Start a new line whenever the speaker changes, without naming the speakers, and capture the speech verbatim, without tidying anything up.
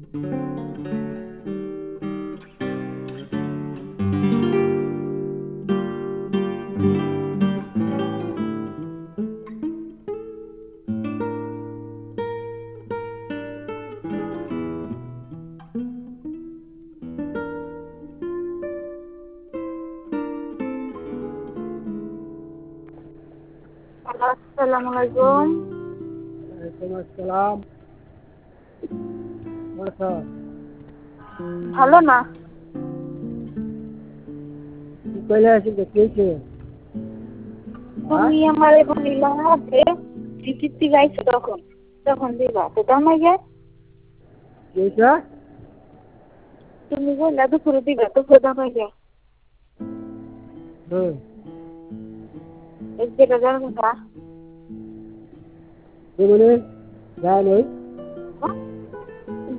আসসালামু আলাইকুম।
ওয়ালাইকুম আসসালাম। বলছো
ভালো না?
কি কইলে আছি দেখেছে? হ্যাঁ
তুমি আমার এখন ইলাহাতে চিঠি গাইছো তখন তখন দিবা তো দামাই যায়।
কেটা
তুমি বললা দুপুরে দিবা দুপুরে দামাই যায়।
হুম
এক যেটা জানো কথা
এগুলো যায় নাই।